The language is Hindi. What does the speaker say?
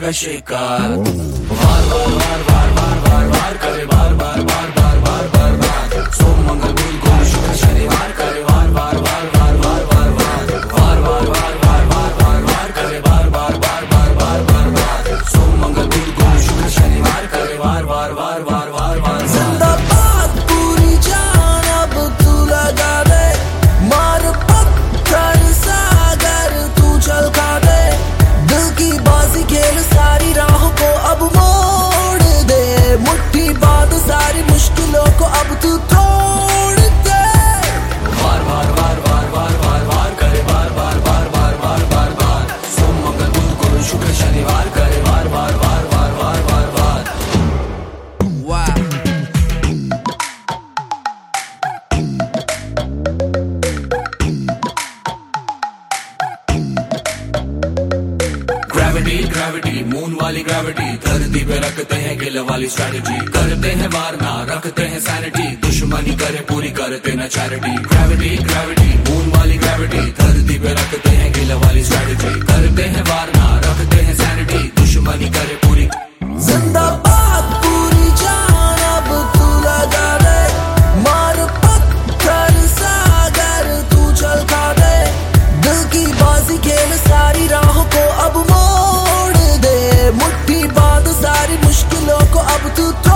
का शिकार। वार वार वार वार वार वार वार करे बार बार बार बार बार बार बार। सोम मंगल बुध गुरु शुक्र शनिवार करे वार वार वार वार वार वार वार वार वार वार वार वार वार करे बार बार बार बार बार बार बार। सोम मंगल बुध गुरु शुक्र शनिवार करे वार वार वार वार वार वार। जिंदाबाद पूरी जान अब तू लगा दे, मार पत्थर सागर तू चल खा दे। दिल की बाजी खेल सारी राहों को अब मोड़ दे, मुट्ठी बांध सारी मुश्किलों को अब तू तोड़ दे। वार वार वार वार वार वार वार करे बार बार बार बार बार बार बार। सोम मंगल बुध गुरु शुक्र शनिवार करे वार वार वार वार वार वार वार। ग्रेविटी ग्रेविटी मून वाली ग्रेविटी, धरती पे रखते हैं गिल वाली स्ट्रैटेजी। करते हैं वारना रखते हैं सैनिटी, दुश्मनी करे पूरी करते न चैरिटी। ग्रेविटी ग्रेविटी मून वाली ग्रेविटी, धरती पे रखते हैं गिल वाली स्ट्रैटेजी। करते हैं वारना रखते हैं सैनिटी, दुश्मनी करे पूरी। जिंदाबाद पूरी जान अब तू लगा दे, मार पत्थर सागर तू चल खा दे। दिल की बाजी खेल सारी राहों को अब मोड़ दे, मुट्ठी बांध सारी मुश्किलों को अब तू